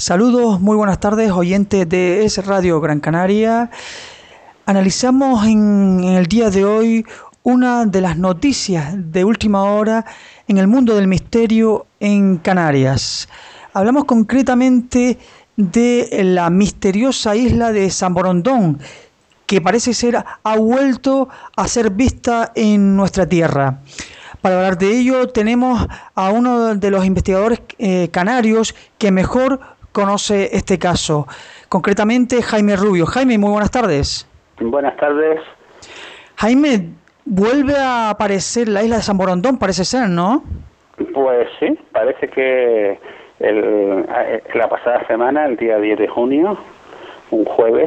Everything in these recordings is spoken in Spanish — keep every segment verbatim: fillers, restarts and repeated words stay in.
Saludos, muy buenas tardes, oyentes de Es Radio Gran Canaria. Analizamos en, en el día de hoy una de las noticias de última hora en el mundo del misterio en Canarias. Hablamos concretamente de la misteriosa isla de San Borondón, que parece ser ha vuelto a ser vista en nuestra tierra. Para hablar de ello tenemos a uno de los investigadores eh, canarios que mejor conoce este caso, concretamente Jaime Rubio. Jaime, muy buenas tardes. Buenas tardes. Jaime, vuelve a aparecer la isla de San Borondón, parece ser, ¿no? Pues sí, parece que el, la pasada semana, el día diez de junio, un jueves,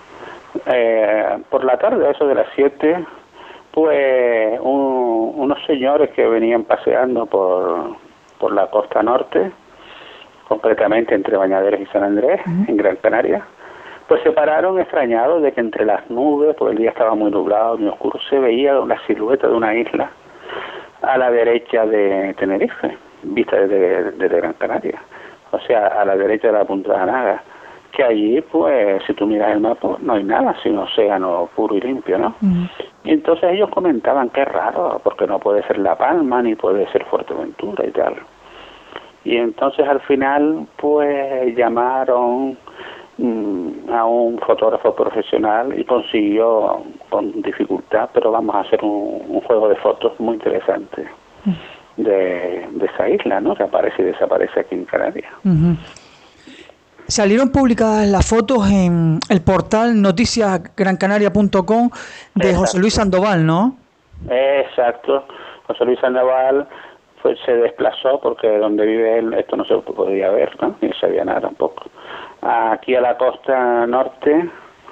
eh, por la tarde, a eso de las siete, pues un, unos señores que venían paseando por, por la costa norte, concretamente entre Bañaderes y San Andrés, uh-huh. en Gran Canaria, pues se pararon extrañados de que entre las nubes, porque el día estaba muy nublado, muy oscuro, se veía la silueta de una isla a la derecha de Tenerife, vista desde, desde Gran Canaria, o sea, a la derecha de la Punta de Anaga, que allí, pues, si tú miras el mapa, no hay nada, sino océano puro y limpio, ¿no? Uh-huh. Y entonces ellos comentaban que es raro, porque no puede ser La Palma, ni puede ser Fuerteventura y tal. Y entonces al final, pues, llamaron mmm, a un fotógrafo profesional y consiguió, con dificultad, pero vamos a hacer un, un juego de fotos muy interesante uh-huh. de, de esa isla, ¿no?, que aparece y desaparece aquí en Canarias. Uh-huh. Salieron publicadas las fotos en el portal noticias gran canaria punto com de Exacto. José Luis Sandoval, ¿no? Exacto. José Luis Sandoval pues se desplazó porque donde vive él esto no se podía ver, ¿no? Ni sabía nada tampoco. Aquí a la costa norte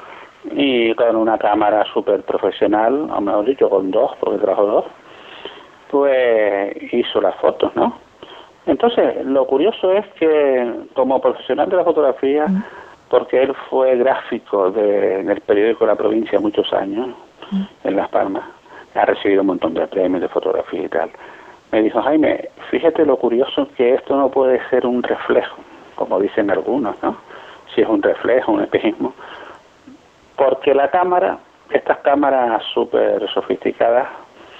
y con una cámara súper profesional, o mejor dicho, con dos, porque trajo dos, pues hizo las fotos, ¿no? Entonces, lo curioso es que como profesional de la fotografía, mm. porque él fue gráfico de, del periódico La Provincia muchos años, mm. en Las Palmas, ha recibido un montón de premios de fotografía y tal, me dijo, Jaime, fíjate lo curioso que esto no puede ser un reflejo, como dicen algunos, ¿no? Si es un reflejo, un espejismo, porque la cámara, estas cámaras súper sofisticadas,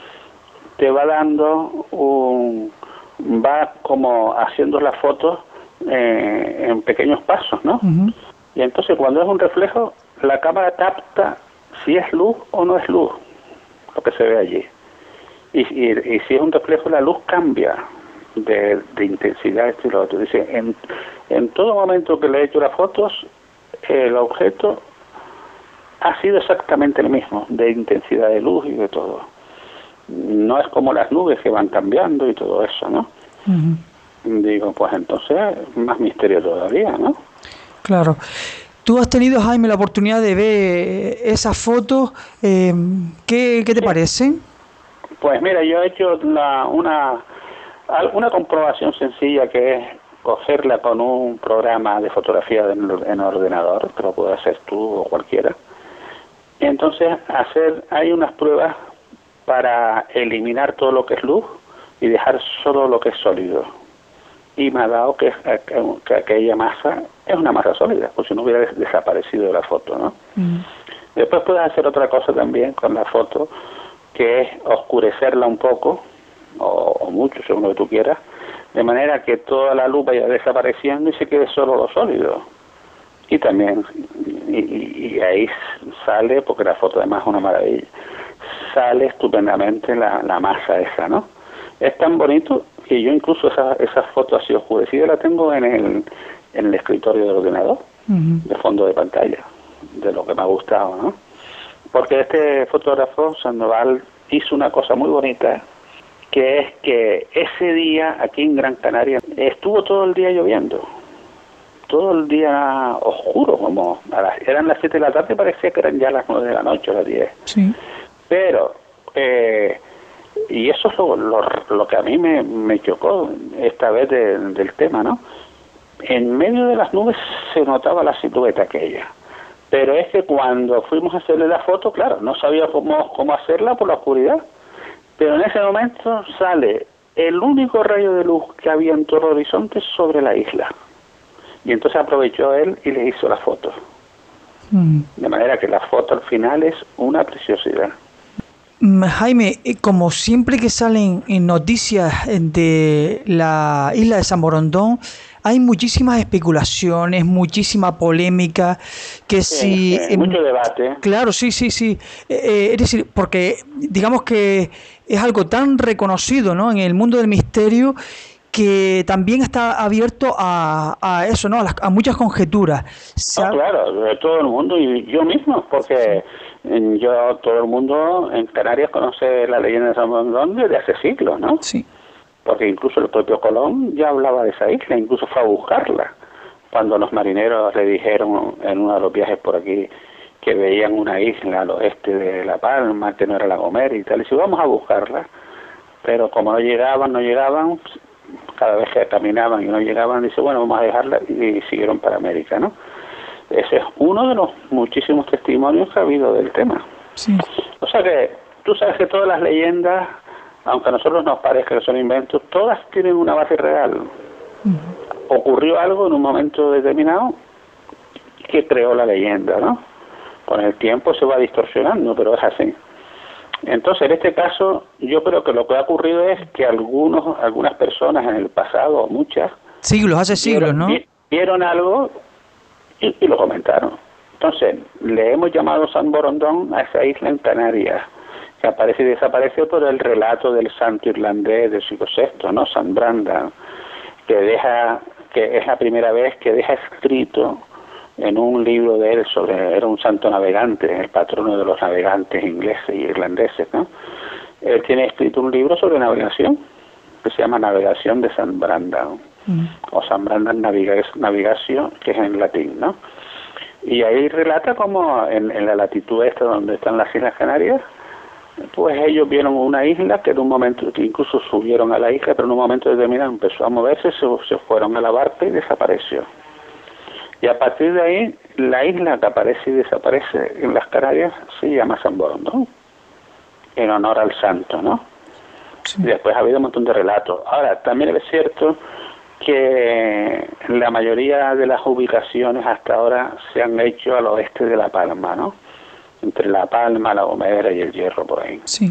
te va dando un... va como haciendo las fotos eh, en pequeños pasos, ¿no? Uh-huh. Y entonces cuando es un reflejo, la cámara capta si es luz o no es luz, lo que se ve allí. Y, y, y si es un reflejo, la luz cambia de, de intensidad, esto y lo otro. Dice, en, en todo momento que le he hecho las fotos, el objeto ha sido exactamente el mismo, de intensidad de luz y de todo. No es como las nubes que van cambiando y todo eso, ¿no? Uh-huh. Digo, pues entonces más misterio todavía, ¿no? Claro. ¿Tú has tenido, Jaime, la oportunidad de ver esas fotos? Eh, ¿qué, ¿Qué te sí. parecen? Pues mira, yo he hecho la, una, una comprobación sencilla que es cogerla con un programa de fotografía en, en ordenador, que lo puede hacer tú o cualquiera. Y entonces hacer, hay unas pruebas para eliminar todo lo que es luz y dejar solo lo que es sólido. Y me ha dado que, que aquella masa es una masa sólida, pues si no hubiera desaparecido de la foto, ¿no? Mm. Después puedes hacer otra cosa también con la foto, que es oscurecerla un poco, o, o mucho, según lo que tú quieras, de manera que toda la luz vaya desapareciendo y se quede solo lo sólido. Y también, y, y, y ahí sale, porque la foto además es una maravilla, sale estupendamente la, la masa esa, ¿no? Es tan bonito que yo incluso esa, esa foto así oscurecida la tengo en el, en el escritorio del ordenador, uh-huh. de fondo de pantalla, de lo que me ha gustado, ¿no? Porque este fotógrafo, Sandoval, hizo una cosa muy bonita, que es que ese día aquí en Gran Canaria estuvo todo el día lloviendo, todo el día oscuro, como a las, eran las siete de la tarde, parecía que eran ya las nueve de la noche, las diez. Sí. Pero, eh, y eso es lo, lo, lo que a mí me, me chocó esta vez de, del tema, ¿no? En medio de las nubes se notaba la silueta aquella. Pero es que cuando fuimos a hacerle la foto, claro, no sabía cómo, cómo hacerla por la oscuridad. Pero en ese momento sale el único rayo de luz que había en todo el horizonte sobre la isla. Y entonces aprovechó él y le hizo la foto. Mm. De manera que la foto al final es una preciosidad. Jaime, como siempre que salen noticias de la isla de San Borondón, hay muchísimas especulaciones, muchísima polémica, que sí, si... Sí, mucho debate. Claro, sí, sí, sí. Eh, es decir, porque digamos que es algo tan reconocido, ¿no?, en el mundo del misterio, que también está abierto a, a eso, ¿no?, a, las, a muchas conjeturas. No, claro, de todo el mundo y yo mismo, porque sí. yo, todo el mundo en Canarias conoce la leyenda de San Borondón desde hace siglos, ¿no? Sí. Porque incluso el propio Colón ya hablaba de esa isla, incluso fue a buscarla. Cuando los marineros le dijeron en uno de los viajes por aquí que veían una isla al oeste de La Palma, que no era La Gomera y tal, y dice, vamos a buscarla. Pero como no llegaban, no llegaban, cada vez que caminaban y no llegaban, dice, bueno, vamos a dejarla, y siguieron para América, ¿no? Ese es uno de los muchísimos testimonios que ha habido del tema. Sí. O sea que tú sabes que todas las leyendas, aunque a nosotros nos parezca que son inventos, todas tienen una base real. Uh-huh. Ocurrió algo en un momento determinado que creó la leyenda, ¿no? Con el tiempo se va distorsionando, pero es así. Entonces, en este caso, yo creo que lo que ha ocurrido es que algunos, algunas personas en el pasado, muchas... Siglos, hace siglos, vieron, ¿no? Vieron algo y, y lo comentaron. Entonces, le hemos llamado San Borondón a esa isla en Canarias, que aparece y desaparece por el relato del santo irlandés del siglo sexto, ¿no? San Brandan, que deja, que es la primera vez que deja escrito en un libro de él sobre, era un santo navegante, el patrono de los navegantes ingleses y irlandeses, ¿no? Él tiene escrito un libro sobre navegación, que se llama Navegación de San Brandan, mm. o San Brandan Navigatio, que es en latín, ¿no? Y ahí relata cómo en, en la latitud esta donde están las Islas Canarias, pues ellos vieron una isla que en un momento, que incluso subieron a la isla, pero en un momento determinado empezó a moverse, se, se fueron a la barca y desapareció. Y a partir de ahí, la isla que aparece y desaparece en las Canarias se llama San Borondón, en honor al santo, ¿no? Sí. Y después ha habido un montón de relatos. Ahora, también es cierto que la mayoría de las ubicaciones hasta ahora se han hecho al oeste de La Palma, ¿no? Entre La Palma, La Gomera y El Hierro, por ahí. Sí.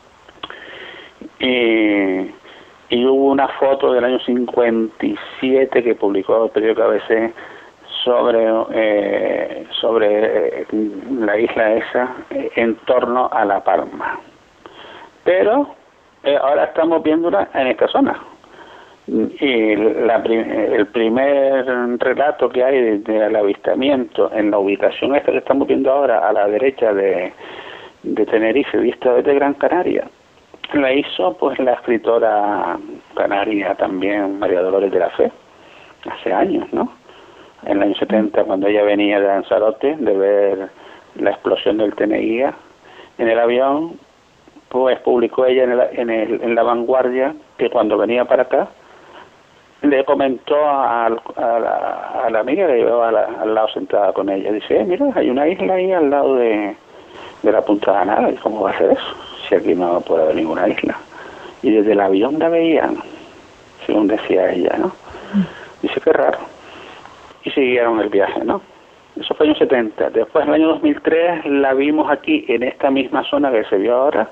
Y, y hubo una foto del año cincuenta y siete que publicó el periódico A B C sobre eh, sobre eh, la isla esa eh, en torno a La Palma. Pero eh, ahora estamos viéndola en esta zona. Y la, el primer relato que hay del avistamiento en la ubicación esta que estamos viendo ahora a la derecha de, de Tenerife, vista desde Gran Canaria, la hizo pues la escritora canaria también, María Dolores de la Fe, hace años, ¿no? En el año setenta, cuando ella venía de Lanzarote, de ver la explosión del Teneguía en el avión, pues publicó ella en, el, en, el, en La Vanguardia que cuando venía para acá, le comentó a, a, la, a la amiga que llevaba la, al lado sentada con ella, dice, eh, mira, hay una isla ahí al lado de, de la Punta de Granada, ¿y cómo va a ser eso? Si aquí no puede haber ninguna isla. Y desde el avión la veían, según decía ella, ¿no? Dice, qué raro. Y siguieron el viaje, ¿no? Eso fue en el setenta. Después, en el año dos mil tres, la vimos aquí, en esta misma zona que se vio ahora,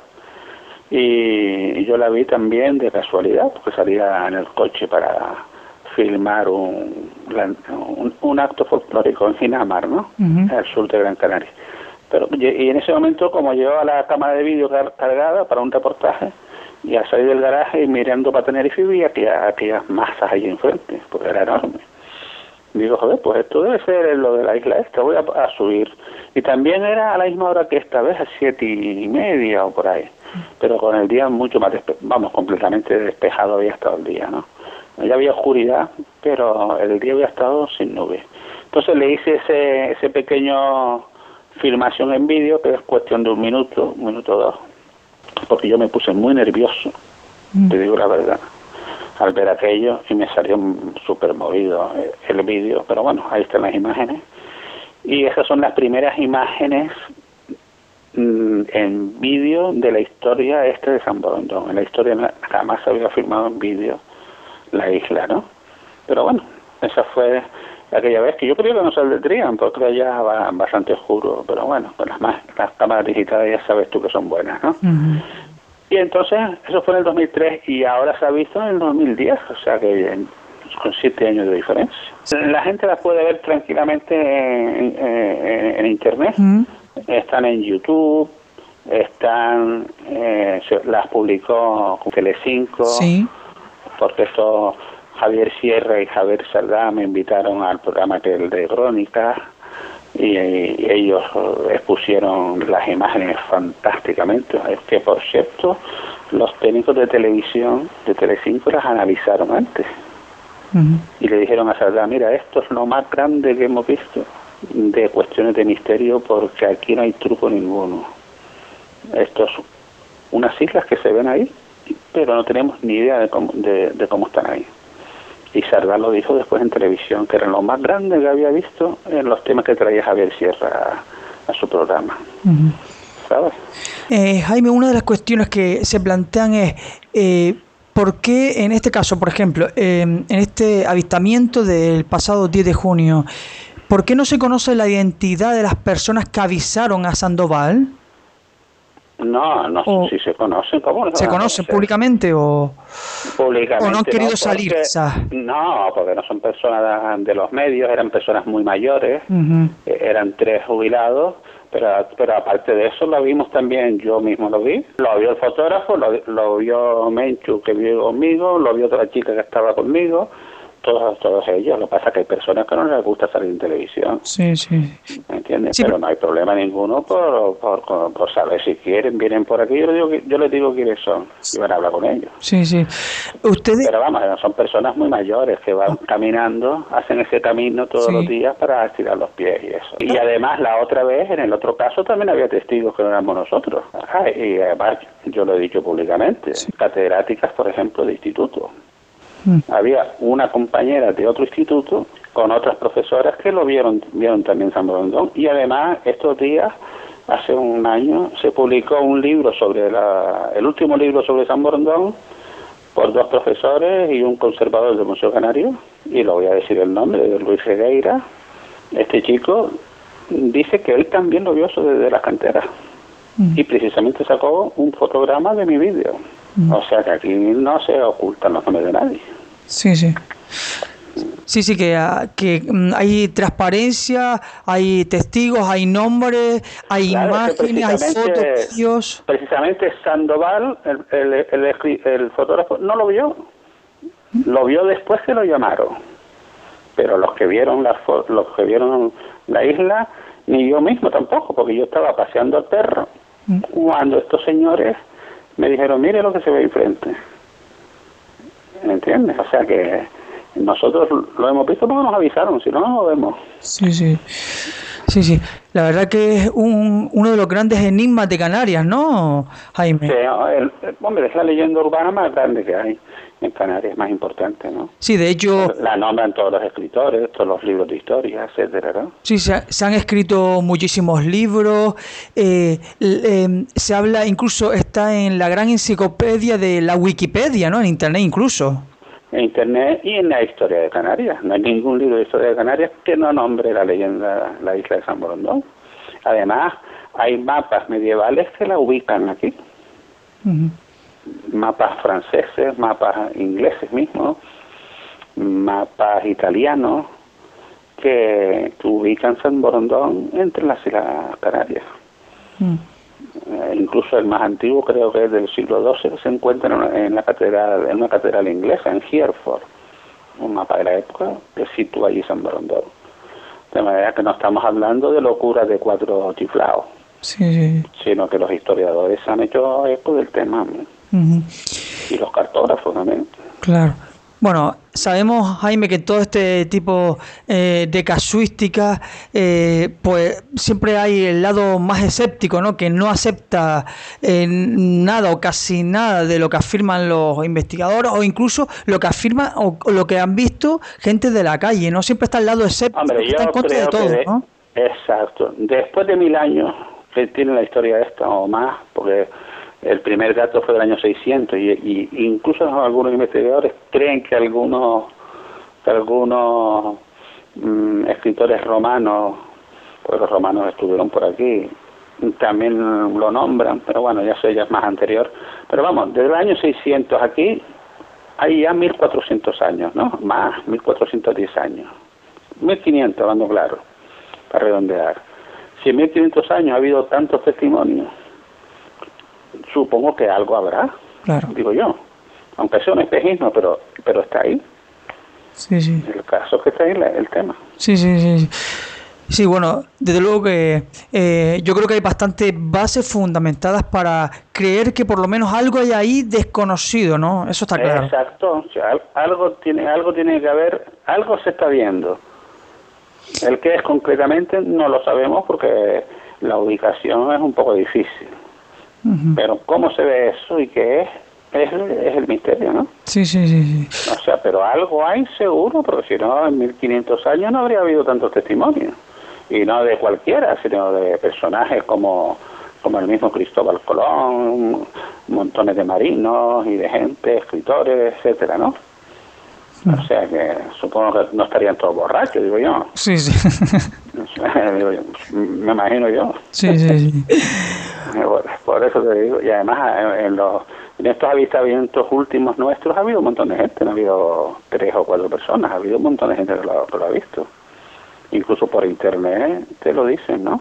y yo la vi también de casualidad, porque salía en el coche para filmar un, un, un acto folclórico en Ginamar, ¿no? Uh-huh. Al sur de Gran Canaria. Pero, y en ese momento, como llevaba la cámara de vídeo cargada para un reportaje, y al salir del garaje y mirando para Tenerife vi aquellas, aquellas masas allí enfrente, porque era enorme. Digo, joder, pues esto debe ser lo de la isla esta, voy a, a subir. Y también era a la misma hora que esta vez, a siete y media o por ahí. Pero con el día mucho más, despe vamos, completamente despejado había estado el día, ¿no? Ya había oscuridad, pero el día había estado sin nubes. Entonces le hice ese, ese pequeño filmación en vídeo, que es cuestión de un minuto, un minuto o dos, porque yo me puse muy nervioso, mm. te digo la verdad, al ver aquello, y me salió súper movido el vídeo, pero bueno, ahí están las imágenes, y esas son las primeras imágenes mm, en vídeo de la historia este de San Borondón. En la historia jamás se había filmado en vídeo la isla, ¿no? Pero bueno, esa fue aquella vez, que yo creo que no saldrían, porque ya va bastante oscuro, pero bueno, con las, más, las cámaras digitales ya sabes tú que son buenas, ¿no? Uh-huh. Y entonces, eso fue en el dos mil tres, y ahora se ha visto en el dos mil diez, o sea que con siete años de diferencia. La gente las puede ver tranquilamente en, en, en internet, uh-huh. Están en YouTube, están, eh, las publicó Telecinco, sí. Porque esto, Javier Sierra y Javier Sardá me invitaron al programa que el de Crónicas, y, y ellos expusieron las imágenes fantásticamente. Es que, por cierto, los técnicos de televisión de Telecinco las analizaron antes. Uh-huh. Y le dijeron a Sardá, mira, esto es lo más grande que hemos visto de cuestiones de misterio, porque aquí no hay truco ninguno. Estos unas islas que se ven ahí, pero no tenemos ni idea de cómo, de, de cómo están ahí. Y Sardá lo dijo después en televisión, que era lo más grande que había visto en los temas que traía Javier Sierra a, a su programa. Uh-huh. ¿Sabes? Eh, Jaime, una de las cuestiones que se plantean es eh, ¿por qué en este caso, por ejemplo, eh, en este avistamiento del pasado diez de junio, ¿por qué no se conoce la identidad de las personas que avisaron a Sandoval? No, no sé si se conocen. ¿Cómo no se conocen públicamente o, públicamente, o no han querido no, salir? Porque, quizás. No, porque no son personas de los medios, eran personas muy mayores, uh-huh. Eran tres jubilados, pero pero aparte de eso lo vimos también, yo mismo lo vi, lo vio el fotógrafo, lo, lo vio Menchu que vive conmigo, lo vio otra chica que estaba conmigo, todos todos ellos. Lo que pasa es que hay personas que no les gusta salir en televisión. Sí, sí. ¿Me entiendes? Sí, pero no hay problema ninguno por, por, por, por saber si quieren, vienen por aquí. Yo les digo, yo les digo quiénes son y van a hablar con ellos. Sí, sí. Ustedes... Pero vamos, son personas muy mayores que van caminando, hacen ese camino todos sí. los días para estirar los pies y eso. Y además, la otra vez, en el otro caso, también había testigos que no éramos nosotros. Ajá, y además, yo lo he dicho públicamente, sí. Catedráticas, por ejemplo, de instituto. Había una compañera de otro instituto con otras profesoras que lo vieron vieron también San Borondón, y además estos días, hace un año, se publicó un libro sobre la, el último libro sobre San Borondón por dos profesores y un conservador del Museo Canario, y lo voy a decir el nombre, de Luis Regueira. Este chico dice que él también lo vio desde las canteras, mm. y precisamente sacó un fotograma de mi vídeo. Mm. O sea que aquí no se ocultan los nombres de nadie. Sí, sí. Sí, sí, que, que hay transparencia, hay testigos, hay nombres, hay claro, imágenes, hay fotos, vídeos. Precisamente Sandoval, el, el, el, el fotógrafo, no lo vio. Lo vio después que lo llamaron. Pero los que vieron la, los que vieron la isla, ni yo mismo tampoco, porque yo estaba paseando al perro. Mm. Cuando estos señores me dijeron, mire lo que se ve enfrente. ¿Me entiendes? O sea que nosotros lo hemos visto porque nos avisaron, si no, no lo vemos. Sí, sí. Sí, sí. La verdad que es un, uno de los grandes enigmas de Canarias, ¿no, Jaime? Sí, el, el, hombre, es la leyenda urbana más grande que hay en Canarias, más importante, ¿no? Sí, de hecho... La nombran todos los escritores, todos los libros de historia, etcétera, ¿no? Sí, se, se han escrito muchísimos libros, eh, eh, se habla, incluso está en la gran enciclopedia de la Wikipedia, ¿no? En Internet incluso. En Internet y en la historia de Canarias. No hay ningún libro de historia de Canarias que no nombre la leyenda, la isla de San Borondón. Además, hay mapas medievales que la ubican aquí. Uh-huh. Mapas franceses, mapas ingleses mismos, mapas italianos que, que ubican San Borondón entre las Islas Canarias. Uh-huh. Eh, incluso el más antiguo creo que es del siglo doce, que se encuentra en, una, en la catedral, en una catedral inglesa, en Hereford, un mapa de la época que sitúa allí San Borondón. De manera que no estamos hablando de locuras de cuatro chiflados, sí, sí. sino que los historiadores han hecho eco del tema, ¿no? Uh-huh. Y los cartógrafos también. Claro. Bueno, sabemos, Jaime, que todo este tipo eh, de casuística, eh, pues siempre hay el lado más escéptico, ¿no? Que no acepta eh, nada o casi nada de lo que afirman los investigadores, o incluso lo que afirman o, o lo que han visto gente de la calle, ¿no? Siempre está el lado escéptico. Hombre, que está en contra de todo, de, ¿no? Exacto. Después de mil años que tiene la historia esta o más, porque el primer dato fue del año seiscientos y, y incluso algunos investigadores creen que algunos que algunos mm, escritores romanos, pues los romanos estuvieron por aquí, también lo nombran, pero bueno, ya sé, ya es más anterior. Pero vamos, desde el año seiscientos aquí hay ya mil cuatrocientos años, ¿no? Más, mil cuatrocientos diez años. mil quinientos, hablando claro, para redondear. Si en mil quinientos años ha habido tantos testimonios, supongo que algo habrá, claro. Digo yo. Aunque sea un espejismo, pero pero está ahí. Sí, sí. El caso es que está ahí la, el tema. Sí, sí, sí. Sí, bueno, desde luego que eh, yo creo que hay bastantes bases fundamentadas para creer que por lo menos algo hay ahí desconocido, ¿no? Eso está claro. Exacto. O sea, algo tiene, algo tiene que haber, algo se está viendo. El qué es concretamente no lo sabemos porque la ubicación es un poco difícil. Uh-huh. Pero cómo se ve eso y qué es, es, es el misterio, ¿no? Sí, sí, sí, sí. O sea, pero algo hay seguro, porque si no, en mil quinientos años no habría habido tantos testimonios. Y no de cualquiera, sino de personajes como, como el mismo Cristóbal Colón, montones de marinos y de gente, escritores, etcétera, ¿no? O sea que supongo que no estarían todos borrachos, digo yo. Sí, sí. Digo yo, me imagino yo. Sí, sí, sí. Por eso te digo, y además en, los, en estos avistamientos últimos nuestros ha habido un montón de gente, no ha habido tres o cuatro personas, ha habido un montón de gente que lo, que lo ha visto. Incluso por internet te lo dicen, ¿no?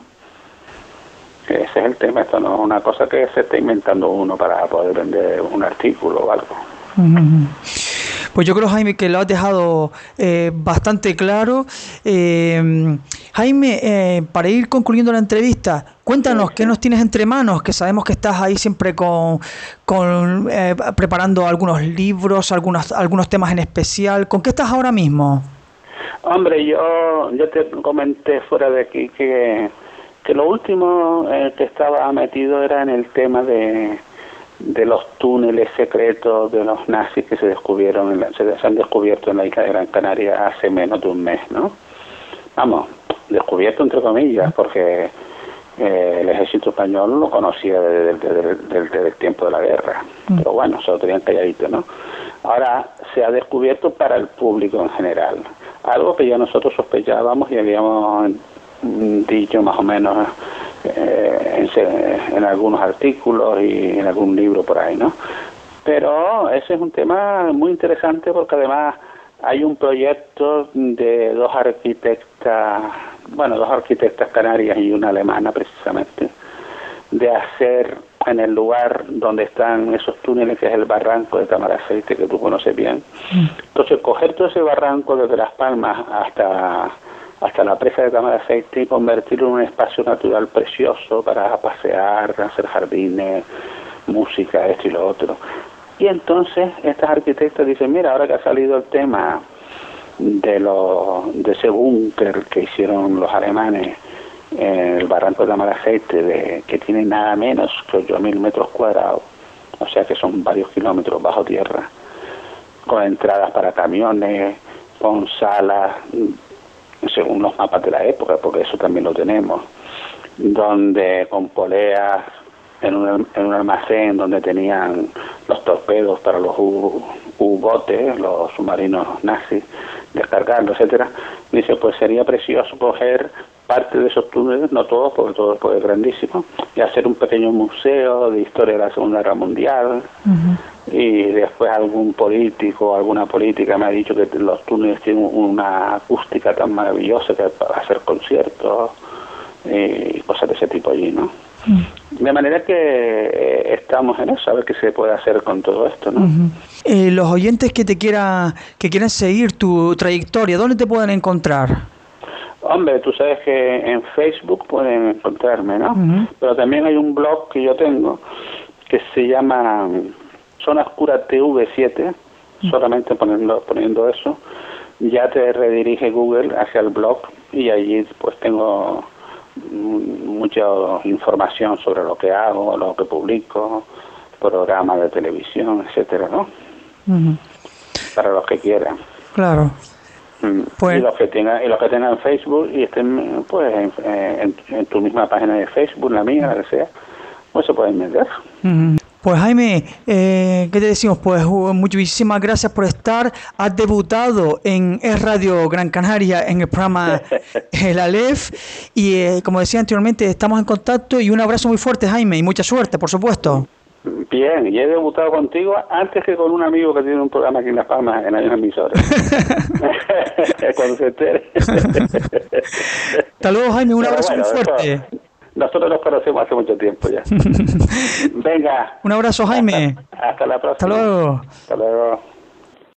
Ese es el tema, esto no es una cosa que se está inventando uno para poder vender un artículo o algo. Uh-huh. Pues yo creo, Jaime, que lo has dejado eh, bastante claro. Eh, Jaime, eh, para ir concluyendo la entrevista, cuéntanos, sí, sí. ¿Qué nos tienes entre manos? Que sabemos que estás ahí siempre con, con eh, preparando algunos libros, algunos, algunos temas en especial. ¿Con qué estás ahora mismo? Hombre, yo, yo te comenté fuera de aquí que, que lo último eh, que estaba metido era en el tema de... de los túneles secretos de los nazis que se descubrieron en la, se, se han descubierto en la isla de Gran Canaria hace menos de un mes, ¿no? Vamos, descubierto entre comillas, porque eh, el ejército español lo conocía desde, desde, desde, desde, desde el tiempo de la guerra, mm. pero bueno, se lo tenían calladito, ¿no? Ahora se ha descubierto para el público en general, algo que ya nosotros sospechábamos y habíamos dicho más o menos eh, en, en algunos artículos y en algún libro por ahí, ¿no? Pero ese es un tema muy interesante porque además hay un proyecto de dos arquitectas, bueno, dos arquitectas canarias y una alemana precisamente, de hacer en el lugar donde están esos túneles, que es el barranco de Tamaraceite, que tú conoces bien. Entonces, coger todo ese barranco desde Las Palmas hasta hasta la presa de Tamaraceite y convertirlo en un espacio natural precioso para pasear, hacer jardines, música, esto y lo otro. Y entonces estas arquitectas dicen, mira, ahora que ha salido el tema de, lo, de ese búnker que hicieron los alemanes en el barranco de Tamaraceite, de, que tiene nada menos que ocho mil metros cuadrados, o sea que son varios kilómetros bajo tierra, con entradas para camiones, con salas, según los mapas de la época, porque eso también lo tenemos, donde con poleas en un, en un almacén donde tenían los torpedos para los U-botes, los submarinos nazis, descargarlo, etcétera. Dice, pues sería precioso coger parte de esos túneles, no todos, porque todo es grandísimo, y hacer un pequeño museo de historia de la Segunda Guerra Mundial. Uh-huh. Y después algún político, alguna política me ha dicho que los túneles tienen una acústica tan maravillosa que para hacer conciertos y cosas de ese tipo allí, ¿no? Uh-huh. De manera que eh, estamos en eso, a ver qué se puede hacer con todo esto, ¿no? Uh-huh. Eh, los oyentes que te quieran, que quieran seguir tu trayectoria, ¿dónde te pueden encontrar? Hombre, tú sabes que en Facebook pueden encontrarme, ¿no? Uh-huh. Pero también hay un blog que yo tengo que se llama Zona Oscura T V siete, uh-huh. solamente poniendo, poniendo eso, ya te redirige Google hacia el blog y allí pues tengo mucha información sobre lo que hago, lo que publico, programas de televisión, etcétera, ¿no? Uh-huh. Para los que quieran. Claro. Pues, y los que tengan y los que tengan Facebook y estén pues en, en, en tu misma página de Facebook, la mía, la que sea, pues se pueden meter. Uh-huh. Pues Jaime, eh, ¿qué te decimos? Pues uh, muchísimas gracias por estar. Has debutado en Es Radio Gran Canaria en el programa El Aleph y eh, como decía anteriormente, estamos en contacto y un abrazo muy fuerte, Jaime, y mucha suerte, por supuesto. Bien, y he debutado contigo antes que con un amigo que tiene un programa aquí en Las Palmas, en la misma emisora. Cuando se entere. Hasta luego, Jaime, un Pero abrazo bueno, muy fuerte. Eso, nosotros nos conocemos hace mucho tiempo ya. Venga. Un abrazo, Jaime. Hasta, hasta la próxima. Hasta luego. Hasta luego.